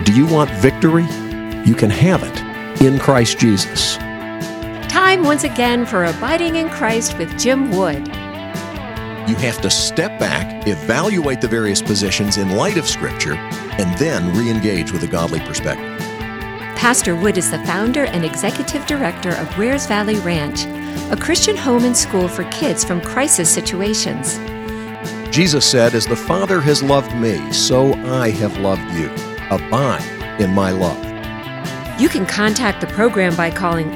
Do you want victory? You can have it in Christ Jesus. Time once again for Abiding in Christ with Jim Wood. You have to step back, evaluate the various positions in light of Scripture, and then re-engage with a godly perspective. Pastor Wood is the founder and executive director of Wares Valley Ranch, a Christian home and school for kids from crisis situations. Jesus said, "As the Father has loved me, so I have loved you. Abide in my love." You can contact the program by calling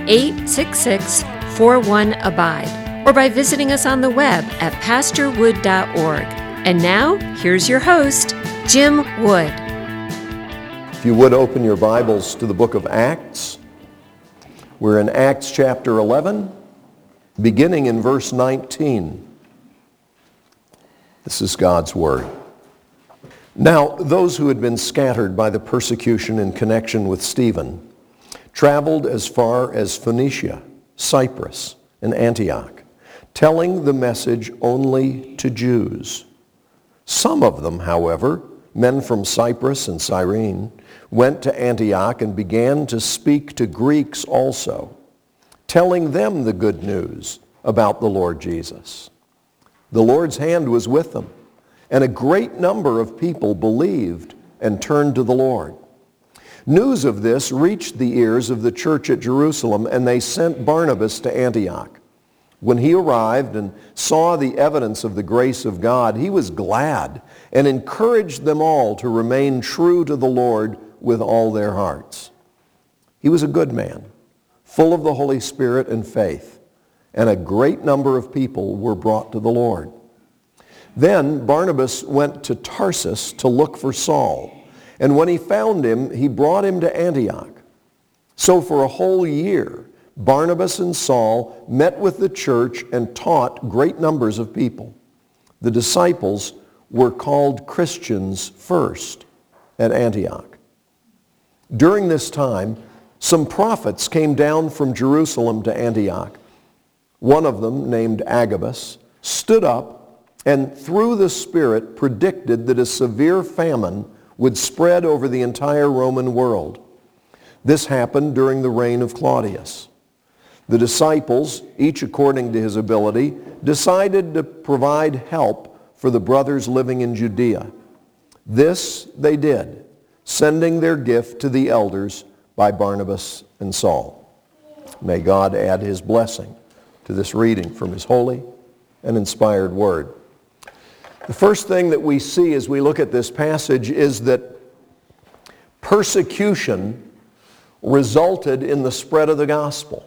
866-41-ABIDE or by visiting us on the web at pastorwood.org. And now, here's your host, Jim Wood. If you would open your Bibles to the book of Acts. We're in Acts chapter 11, beginning in verse 19. This is God's Word. Now, those who had been scattered by the persecution in connection with Stephen traveled as far as Phoenicia, Cyprus, and Antioch, telling the message only to Jews. Some of them, however, men from Cyprus and Cyrene, went to Antioch and began to speak to Greeks also, telling them the good news about the Lord Jesus. The Lord's hand was with them, and a great number of people believed and turned to the Lord. News of this reached the ears of the church at Jerusalem, and they sent Barnabas to Antioch. When he arrived and saw the evidence of the grace of God, he was glad and encouraged them all to remain true to the Lord with all their hearts. He was a good man, full of the Holy Spirit and faith, and a great number of people were brought to the Lord. Then Barnabas went to Tarsus to look for Saul, and when he found him, he brought him to Antioch. So for a whole year, Barnabas and Saul met with the church and taught great numbers of people. The disciples were called Christians first at Antioch. During this time, some prophets came down from Jerusalem to Antioch. One of them, named Agabus, stood up and through the Spirit predicted that a severe famine would spread over the entire Roman world. This happened during the reign of Claudius. The disciples, each according to his ability, decided to provide help for the brothers living in Judea. This they did, sending their gift to the elders by Barnabas and Saul. May God add his blessing to this reading from his holy and inspired word. The first thing that we see as we look at this passage is that persecution resulted in the spread of the gospel.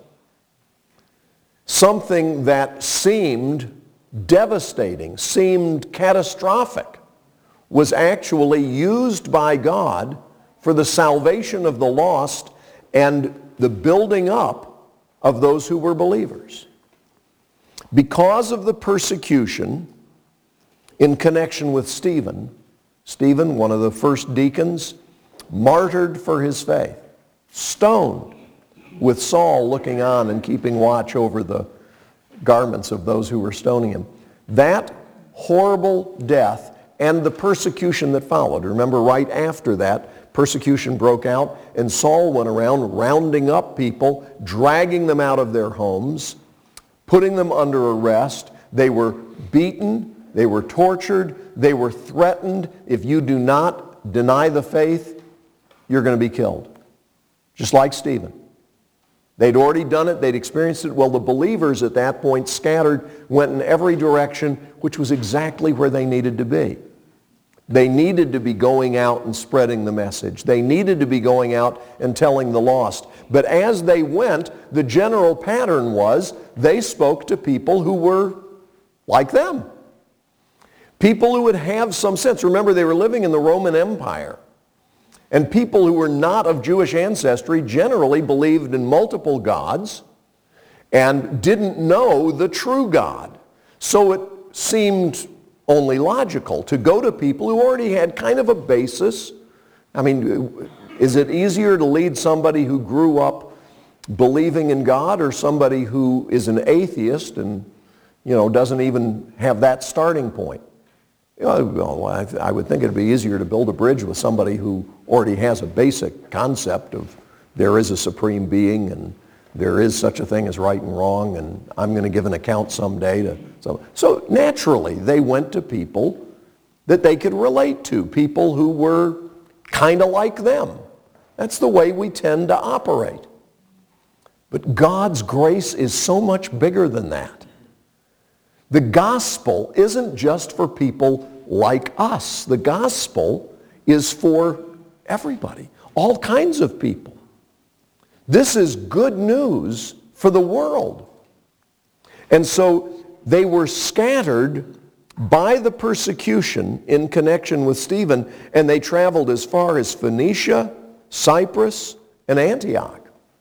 Something that seemed devastating, seemed catastrophic, was actually used by God for the salvation of the lost and the building up of those who were believers. Because of the persecution in connection with Stephen, one of the first deacons, martyred for his faith, stoned, with Saul looking on and keeping watch over the garments of those who were stoning him. That horrible death and the persecution that followed. Remember, right after that, persecution broke out, and Saul went around rounding up people, dragging them out of their homes, putting them under arrest. They were beaten, they were tortured, they were threatened. If you do not deny the faith, you're going to be killed. Just like Stephen. They'd already done it, they'd experienced it. Well, the believers at that point scattered, went in every direction, which was exactly where they needed to be. They needed to be going out and spreading the message. They needed to be going out and telling the lost. But as they went, the general pattern was they spoke to people who were like them. People who would have some sense. Remember, they were living in the Roman Empire. And people who were not of Jewish ancestry generally believed in multiple gods and didn't know the true God. So it seemed only logical to go to people who already had kind of a basis. I mean, is it easier to lead somebody who grew up believing in God or somebody who is an atheist and, doesn't even have that starting point? I would think it'd be easier to build a bridge with somebody who already has a basic concept of there is a supreme being and there is such a thing as right and wrong, and I'm going to give an account someday to someone. So naturally, they went to people that they could relate to, people who were kind of like them. That's the way we tend to operate. But God's grace is so much bigger than that. The gospel isn't just for people like us. The gospel is for everybody, all kinds of people. This is good news for the world. And so they were scattered by the persecution in connection with Stephen, and they traveled as far as Phoenicia, Cyprus, and Antioch.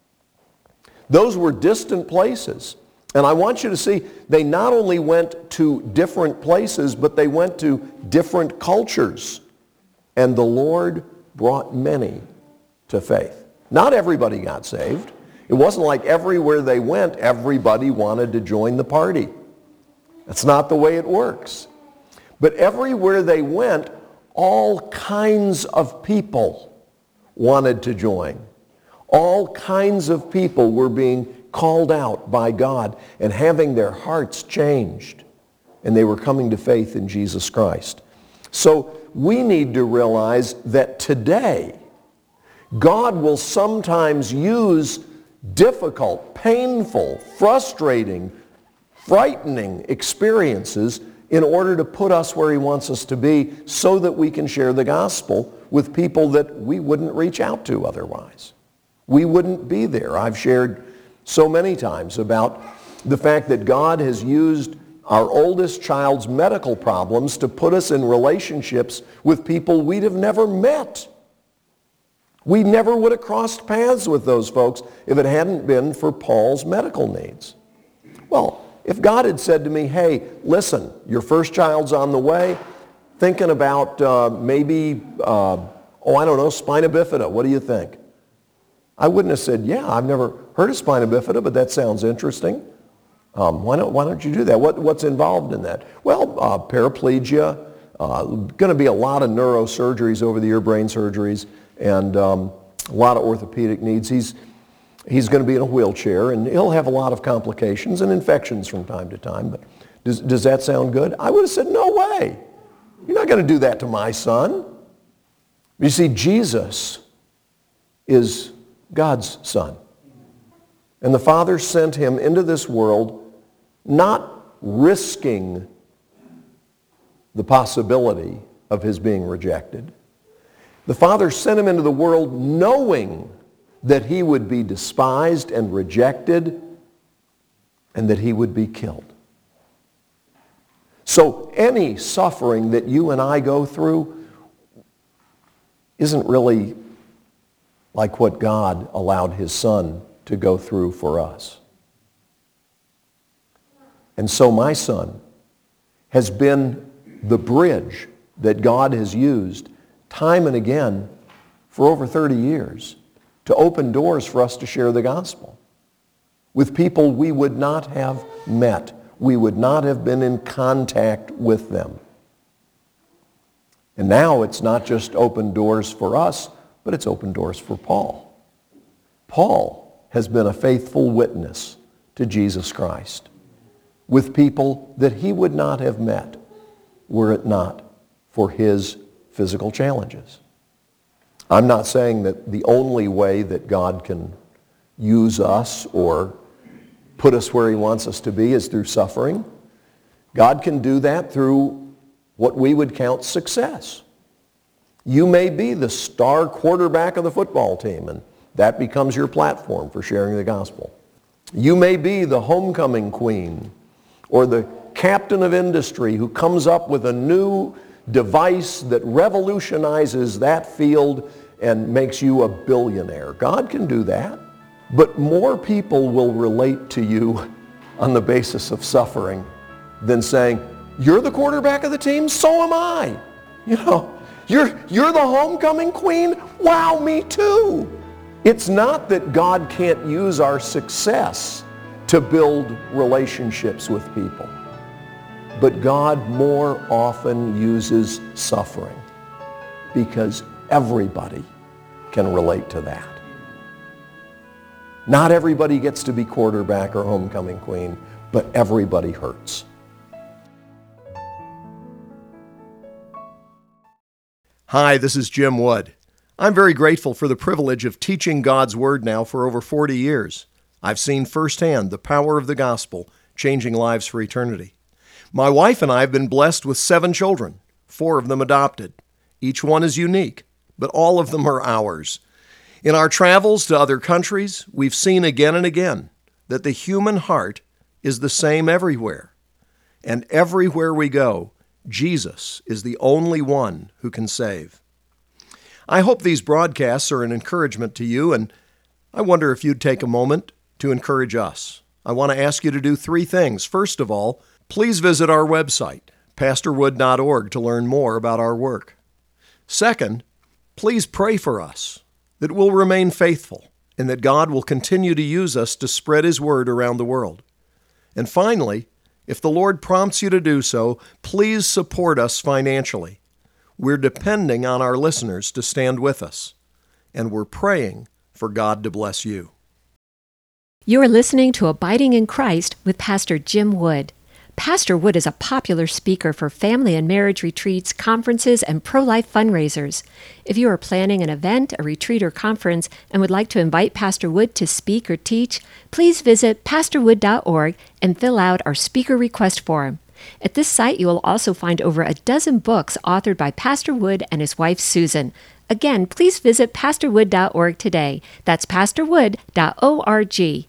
Those were distant places. And I want you to see, they not only went to different places, but they went to different cultures. And the Lord brought many to faith. Not everybody got saved. It wasn't like everywhere they went, everybody wanted to join the party. That's not the way it works. But everywhere they went, all kinds of people wanted to join. All kinds of people were being called out by God and having their hearts changed. And they were coming to faith in Jesus Christ. So we need to realize that today, God will sometimes use difficult, painful, frustrating, frightening experiences in order to put us where He wants us to be so that we can share the gospel with people that we wouldn't reach out to otherwise. We wouldn't be there. I've shared so many times about the fact that God has used our oldest child's medical problems to put us in relationships with people we'd have never met. We never would have crossed paths with those folks if it hadn't been for Paul's medical needs. Well, if God had said to me, hey, listen, your first child's on the way, thinking about maybe, spina bifida, what do you think? I wouldn't have said, yeah, I've never heard of spina bifida, but that sounds interesting. Why don't you do that? What's involved in that? Well, paraplegia, going to be a lot of neurosurgeries over the year, brain surgeries, and a lot of orthopedic needs. He's going to be in a wheelchair, and he'll have a lot of complications and infections from time to time. But does that sound good? I would have said, no way. You're not going to do that to my son. You see, Jesus is God's son. And the Father sent him into this world not risking the possibility of his being rejected. The Father sent him into the world knowing that he would be despised and rejected and that he would be killed. So any suffering that you and I go through isn't really like what God allowed his Son to go through for us. And so my son has been the bridge that God has used time and again for over 30 years to open doors for us to share the gospel with people we would not have met. We would not have been in contact with them. And now it's not just open doors for us, but it's open doors for Paul. Paul has been a faithful witness to Jesus Christ with people that he would not have met were it not for his physical challenges. I'm not saying that the only way that God can use us or put us where he wants us to be is through suffering. God can do that through what we would count success. You may be the star quarterback of the football team, and that becomes your platform for sharing the gospel. You may be the homecoming queen or the captain of industry who comes up with a new device that revolutionizes that field and makes you a billionaire. God can do that. But more people will relate to you on the basis of suffering than saying, you're the quarterback of the team, so am I. You know, you're the homecoming queen? Wow, me too. It's not that God can't use our success to build relationships with people. But God more often uses suffering because everybody can relate to that. Not everybody gets to be quarterback or homecoming queen, but everybody hurts. Hi, this is Jim Wood. I'm very grateful for the privilege of teaching God's Word now for over 40 years. I've seen firsthand the power of the gospel changing lives for eternity. My wife and I have been blessed with 7 children, 4 of them adopted. Each one is unique, but all of them are ours. In our travels to other countries, we've seen again and again that the human heart is the same everywhere. And everywhere we go, Jesus is the only one who can save. I hope these broadcasts are an encouragement to you, and I wonder if you'd take a moment to encourage us. I want to ask you to do 3 things. First of all, please visit our website, pastorwood.org, to learn more about our work. Second, please pray for us, that we'll remain faithful, and that God will continue to use us to spread His word around the world. And finally, if the Lord prompts you to do so, please support us financially. We're depending on our listeners to stand with us, and we're praying for God to bless you. You are listening to Abiding in Christ with Pastor Jim Wood. Pastor Wood is a popular speaker for family and marriage retreats, conferences, and pro-life fundraisers. If you are planning an event, a retreat, or conference and would like to invite Pastor Wood to speak or teach, please visit pastorwood.org and fill out our speaker request form. At this site, you will also find over a dozen books authored by Pastor Wood and his wife, Susan. Again, please visit pastorwood.org today. That's pastorwood.org.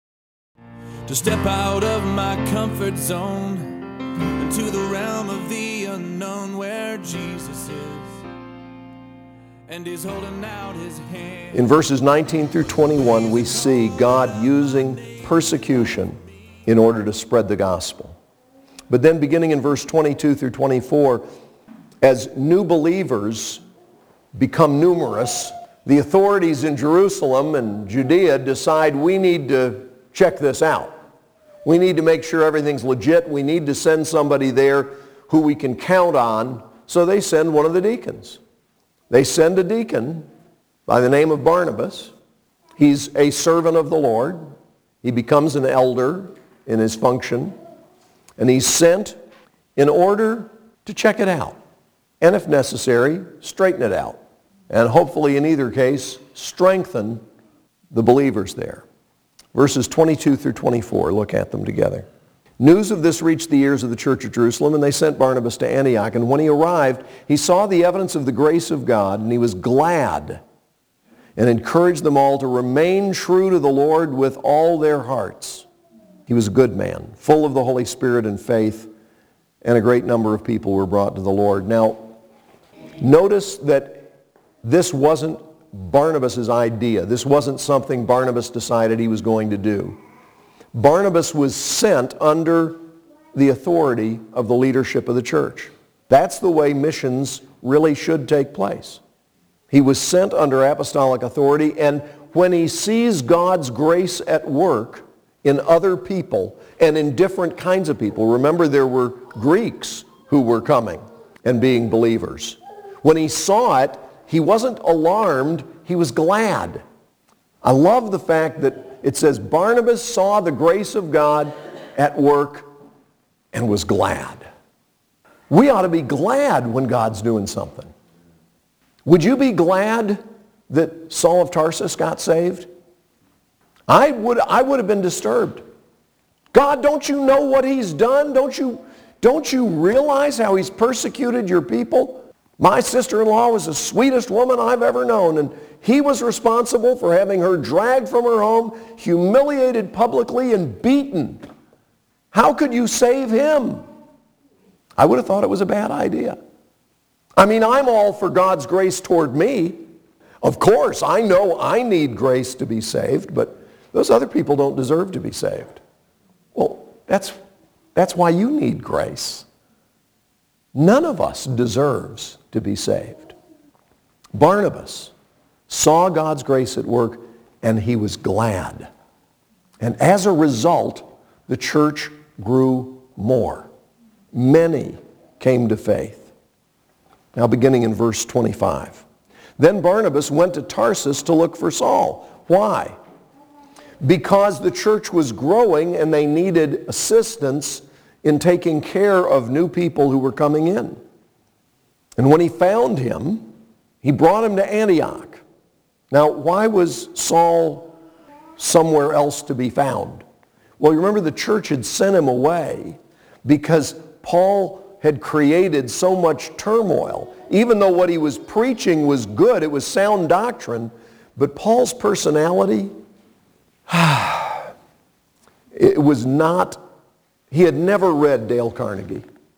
To step out of my comfort zone into the realm of the unknown where Jesus is and He's holding out His hand. In verses 19 through 21, we see God using persecution in order to spread the gospel. But then beginning in verse 22 through 24, as new believers become numerous, the authorities in Jerusalem and Judea decide we need to check this out. We need to make sure everything's legit. We need to send somebody there who we can count on. So they send one of the deacons. They send a deacon by the name of Barnabas. He's a servant of the Lord. He becomes an elder in his function. And he's sent in order to check it out. And if necessary, straighten it out. And hopefully in either case, strengthen the believers there. Verses 22 through 24, look at them together. News of this reached the ears of the church of Jerusalem, and they sent Barnabas to Antioch. And when he arrived, he saw the evidence of the grace of God, and he was glad and encouraged them all to remain true to the Lord with all their hearts. He was a good man, full of the Holy Spirit and faith, and a great number of people were brought to the Lord. Now, notice that this wasn't Barnabas' idea. This wasn't something Barnabas decided he was going to do. Barnabas was sent under the authority of the leadership of the church. That's the way missions really should take place. He was sent under apostolic authority, and when he sees God's grace at work in other people and in different kinds of people, remember there were Greeks who were coming and being believers. When he saw it, he wasn't alarmed, he was glad. I love the fact that it says Barnabas saw the grace of God at work and was glad. We ought to be glad when God's doing something. Would you be glad that Saul of Tarsus got saved? I would have been disturbed. God, don't you know what he's done? Don't you realize how he's persecuted your people? My sister-in-law was the sweetest woman I've ever known, and he was responsible for having her dragged from her home, humiliated publicly, and beaten. How could you save him? I would have thought it was a bad idea. I mean, I'm all for God's grace toward me. Of course, I know I need grace to be saved, but those other people don't deserve to be saved. Well, that's why you need grace. None of us deserves to be saved. Barnabas saw God's grace at work, and he was glad. And as a result, the church grew more. Many came to faith. Now beginning in verse 25. Then Barnabas went to Tarsus to look for Saul. Why? Because the church was growing and they needed assistance in taking care of new people who were coming in. And when he found him, he brought him to Antioch. Now, why was Saul somewhere else to be found? Well, you remember the church had sent him away because Paul had created so much turmoil. Even though what he was preaching was good, it was sound doctrine, but Paul's personality, it was not, he had never read Dale Carnegie.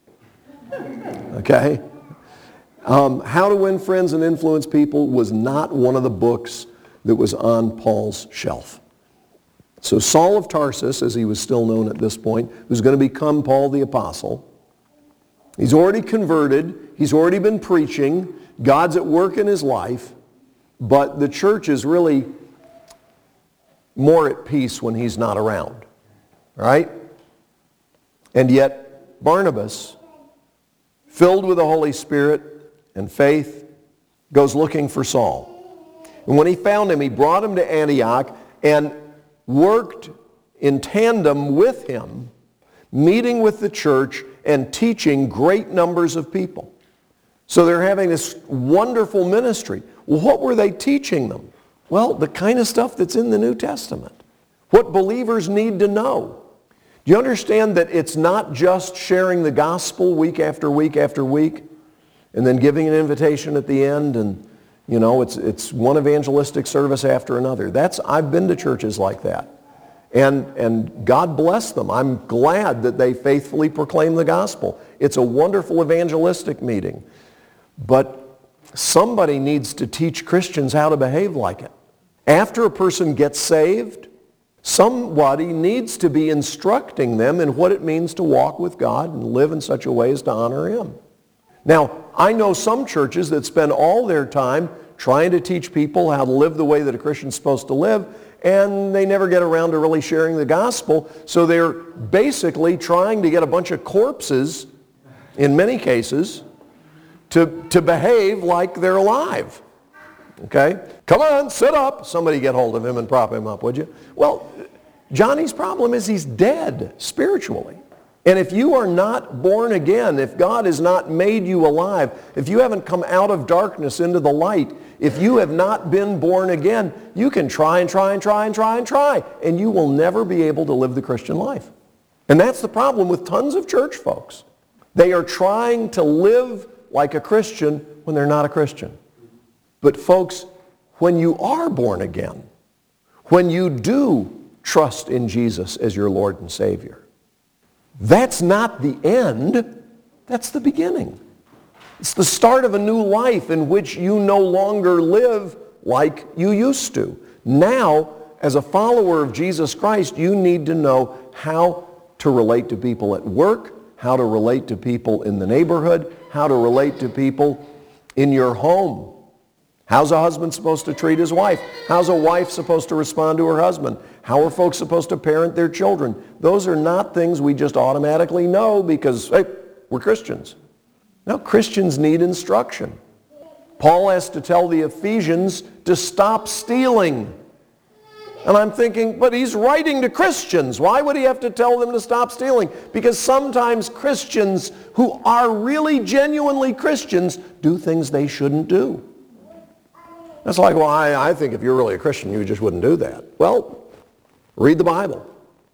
Okay? How to Win Friends and Influence People was not one of the books that was on Paul's shelf. So Saul of Tarsus, as he was still known at this point, was going to become Paul the Apostle. He's already converted. He's already been preaching. God's at work in his life. But the church is really more at peace when he's not around. Right? And yet Barnabas, filled with the Holy Spirit and faith, goes looking for Saul. And when he found him, he brought him to Antioch and worked in tandem with him, meeting with the church and teaching great numbers of people. So they're having this wonderful ministry. Well, what were they teaching them? Well, the kind of stuff that's in the New Testament. What believers need to know. Do you understand that it's not just sharing the gospel week after week after week and then giving an invitation at the end and, you know, it's one evangelistic service after another. I've been to churches like that. And God bless them. I'm glad that they faithfully proclaim the gospel. It's a wonderful evangelistic meeting. But somebody needs to teach Christians how to behave like it. After a person gets saved, somebody needs to be instructing them in what it means to walk with God and live in such a way as to honor Him. Now, I know some churches that spend all their time trying to teach people how to live the way that a Christian's supposed to live, and they never get around to really sharing the gospel, so they're basically trying to get a bunch of corpses, in many cases, to behave like they're alive. Okay? Come on, sit up. Somebody get hold of him and prop him up, would you? Well, Johnny's problem is he's dead spiritually. And if you are not born again, if God has not made you alive, if you haven't come out of darkness into the light, if you have not been born again, you can try and try and try and try and try, and you will never be able to live the Christian life. And that's the problem with tons of church folks. They are trying to live like a Christian when they're not a Christian. But folks, when you are born again, when you do trust in Jesus as your Lord and Savior, that's not the end, that's the beginning. It's the start of a new life in which you no longer live like you used to. Now, as a follower of Jesus Christ, you need to know how to relate to people at work, how to relate to people in the neighborhood, how to relate to people in your home. How's a husband supposed to treat his wife? How's a wife supposed to respond to her husband? How are folks supposed to parent their children? Those are not things we just automatically know because, hey, we're Christians. No, Christians need instruction. Paul has to tell the Ephesians to stop stealing. And I'm thinking, but he's writing to Christians. Why would he have to tell them to stop stealing? Because sometimes Christians who are really genuinely Christians do things they shouldn't do. That's like, well, I think if you're really a Christian, you just wouldn't do that. Well, read the Bible.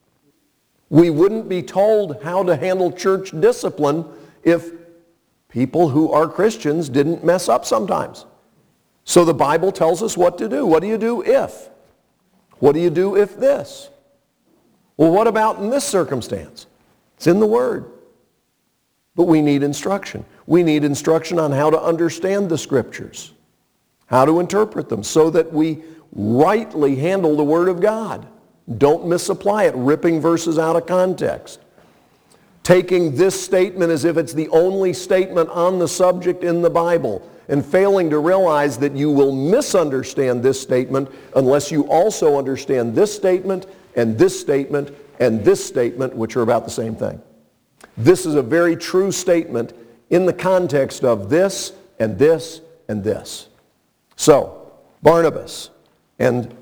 We wouldn't be told how to handle church discipline if people who are Christians didn't mess up sometimes. So the Bible tells us what to do. What do you do if? What do you do if this? Well, what about in this circumstance? It's in the Word. But we need instruction. We need instruction on how to understand the Scriptures, how to interpret them so that we rightly handle the Word of God. Don't misapply it, ripping verses out of context. Taking this statement as if it's the only statement on the subject in the Bible and failing to realize that you will misunderstand this statement unless you also understand this statement and this statement and this statement, which are about the same thing. This is a very true statement in the context of this and this and this. So, Barnabas and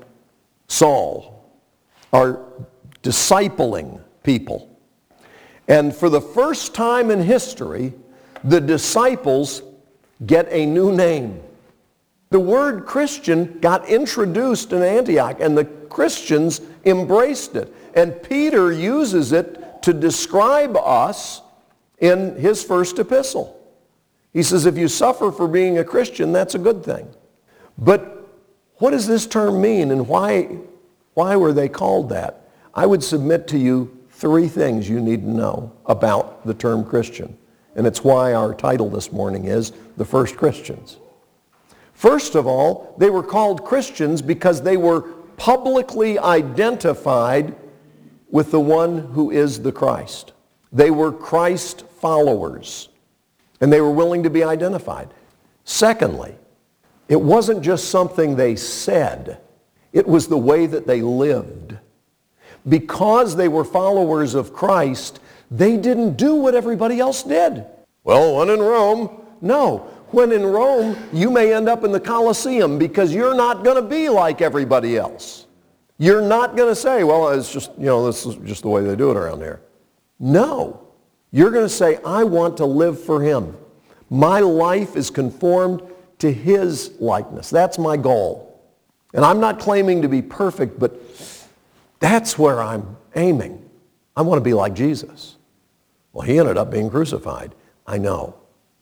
Saul are discipling people. And for the first time in history, the disciples get a new name. The word Christian got introduced in Antioch, and the Christians embraced it. And Peter uses it to describe us in his first epistle. He says, if you suffer for being a Christian, that's a good thing. But what does this term mean, and why were they called that? I would submit to you 3 things you need to know about the term Christian. And it's why our title this morning is The First Christians. First of all, they were called Christians because they were publicly identified with the one who is the Christ. They were Christ followers, and they were willing to be identified. Secondly, it wasn't just something they said. It was the way that they lived. Because they were followers of Christ, they didn't do what everybody else did. Well, when in Rome, no. When in Rome, you may end up in the Colosseum because you're not going to be like everybody else. You're not going to say, well, it's just, this is just the way they do it around here. No. You're going to say, I want to live for him. My life is conformed to his likeness. That's my goal. And I'm not claiming to be perfect, but that's where I'm aiming. I want to be like Jesus. Well, he ended up being crucified. I know.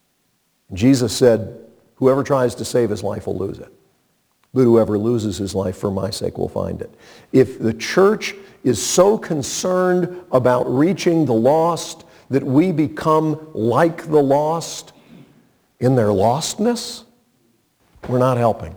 Jesus said, whoever tries to save his life will lose it. But whoever loses his life for my sake will find it. If the church is so concerned about reaching the lost that we become like the lost in their lostness, we're not helping.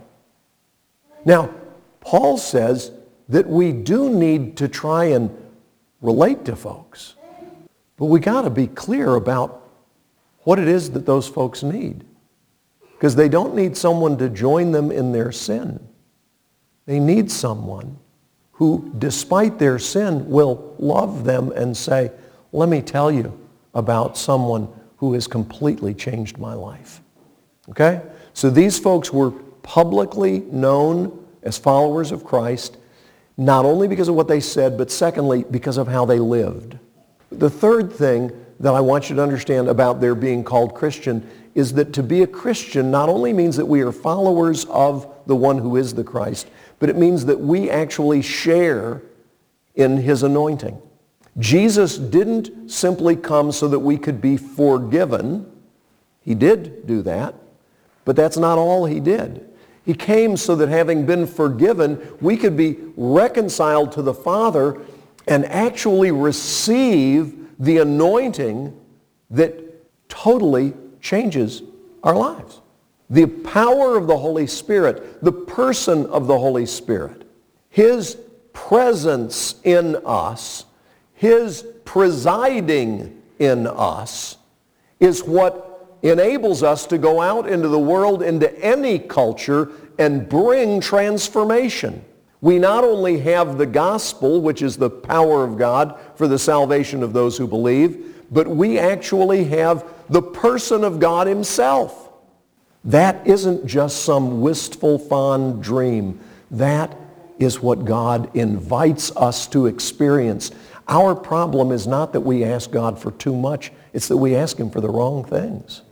Now, Paul says that we do need to try and relate to folks. But we got to be clear about what it is that those folks need. Because they don't need someone to join them in their sin. They need someone who, despite their sin, will love them and say, let me tell you about someone who has completely changed my life. Okay? So these folks were publicly known as followers of Christ, not only because of what they said, but secondly, because of how they lived. The third thing that I want you to understand about their being called Christian is that to be a Christian not only means that we are followers of the one who is the Christ, but it means that we actually share in his anointing. Jesus didn't simply come so that we could be forgiven. He did do that, but that's not all he did. He came so that having been forgiven, we could be reconciled to the Father and actually receive the anointing that totally changes our lives. The power of the Holy Spirit, the person of the Holy Spirit, his presence in us, his presiding in us is what enables us to go out into the world, into any culture, and bring transformation. We not only have the gospel, which is the power of God for the salvation of those who believe, but we actually have the person of God himself. That isn't just some wistful, fond dream. That is what God invites us to experience. Our problem is not that we ask God for too much. It's that we ask him for the wrong things.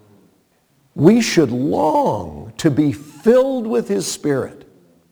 We should long to be filled with his Spirit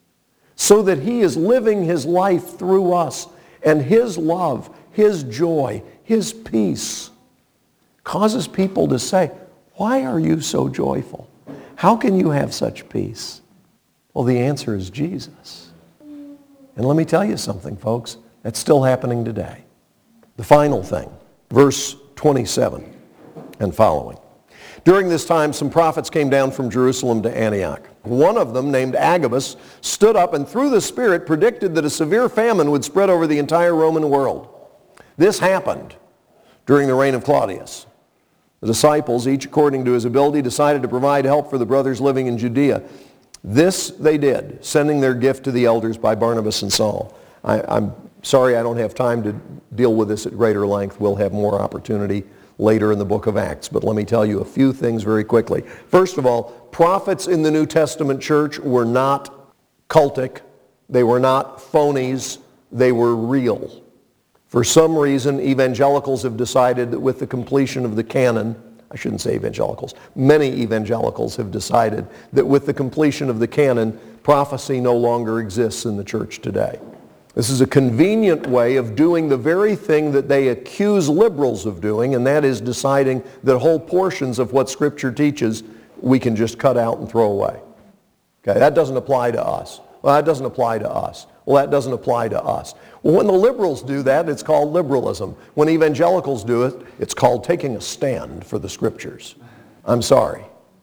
so that he is living his life through us, and his love, his joy, his peace causes people to say, why are you so joyful? How can you have such peace? Well, the answer is Jesus. And let me tell you something, folks. That's still happening today. The final thing, verse 27 and following. During this time, some prophets came down from Jerusalem to Antioch. One of them, named Agabus, stood up and through the Spirit predicted that a severe famine would spread over the entire Roman world. This happened during the reign of Claudius. The disciples, each according to his ability, decided to provide help for the brothers living in Judea. This they did, sending their gift to the elders by Barnabas and Saul. I'm sorry I don't have time to deal with this at greater length. We'll have more opportunity later in the book of Acts. But let me tell you a few things very quickly. First of all, prophets in the New Testament church were not cultic. They were not phonies. They were real. For some reason, evangelicals have decided that with the completion of the canon, I shouldn't say evangelicals, many evangelicals have decided that with the completion of the canon, prophecy no longer exists in the church today. This is a convenient way of doing the very thing that they accuse liberals of doing, and that is deciding that whole portions of what Scripture teaches we can just cut out and throw away. Okay, that doesn't apply to us. Well, that doesn't apply to us. Well, that doesn't apply to us. Well, when the liberals do that, it's called liberalism. When evangelicals do it, it's called taking a stand for the Scriptures. I'm sorry.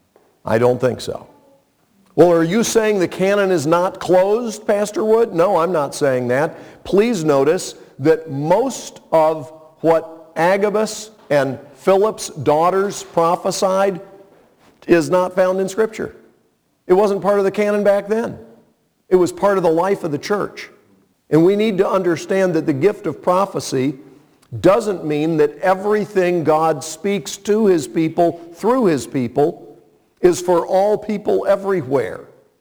I don't think so. Well, are you saying the canon is not closed, Pastor Wood? No, I'm not saying that. Please notice that most of what Agabus and Philip's daughters prophesied is not found in Scripture. It wasn't part of the canon back then. It was part of the life of the church. And we need to understand that the gift of prophecy doesn't mean that everything God speaks to His people through His people is for all people everywhere.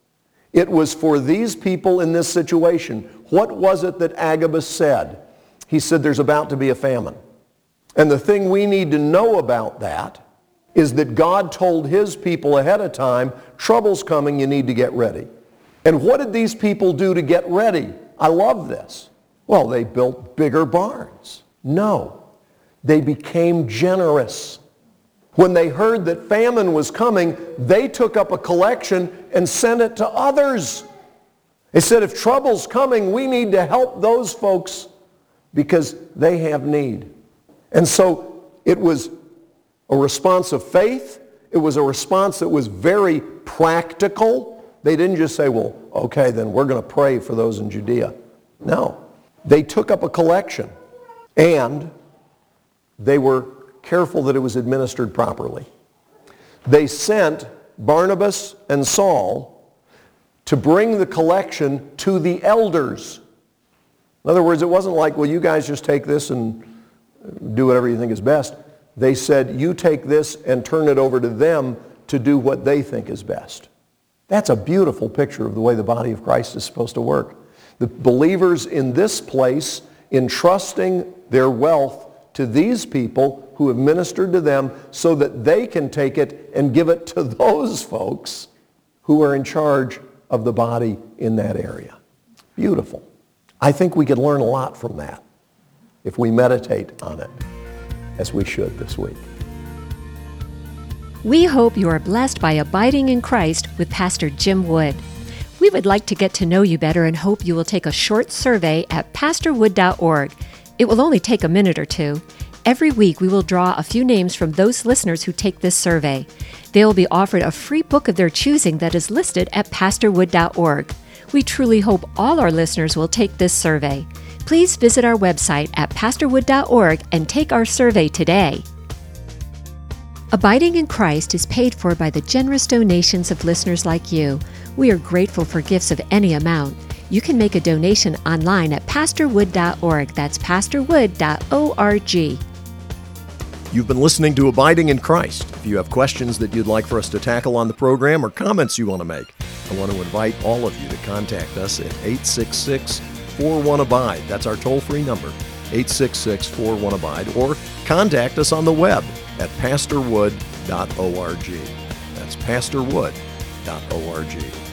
It was for these people in this situation. What was it that Agabus said? He said there's about to be a famine. And the thing we need to know about that is that God told His people ahead of time, trouble's coming, you need to get ready. And what did these people do to get ready? I love this. Well, they built bigger barns. No, they became generous. When they heard that famine was coming, they took up a collection and sent it to others. They said, if trouble's coming, we need to help those folks because they have need. And so it was a response of faith. It was a response that was very practical. They didn't just say, well, okay, then we're going to pray for those in Judea. No. They took up a collection, and they were careful that it was administered properly. They sent Barnabas and Saul to bring the collection to the elders. In other words, it wasn't like, well, you guys just take this and do whatever you think is best. They said, you take this and turn it over to them to do what they think is best. That's a beautiful picture of the way the body of Christ is supposed to work. The believers in this place, entrusting their wealth to these people who have ministered to them so that they can take it and give it to those folks who are in charge of the body in that area. Beautiful. I think we could learn a lot from that if we meditate on it, as we should this week. We hope you are blessed by abiding in Christ with Pastor Jim Wood. We would like to get to know you better and hope you will take a short survey at pastorwood.org. It will only take a minute or two. Every week we will draw a few names from those listeners who take this survey. They will be offered a free book of their choosing that is listed at pastorwood.org. We truly hope all our listeners will take this survey. Please visit our website at pastorwood.org and take our survey today. Abiding in Christ is paid for by the generous donations of listeners like you. We are grateful for gifts of any amount. You can make a donation online at pastorwood.org. That's pastorwood.org. You've been listening to Abiding in Christ. If you have questions that you'd like for us to tackle on the program or comments you want to make, I want to invite all of you to contact us at 866-41-ABIDE. That's our toll-free number, 866-41-ABIDE, or contact us on the web at pastorwood.org. That's pastorwood.org.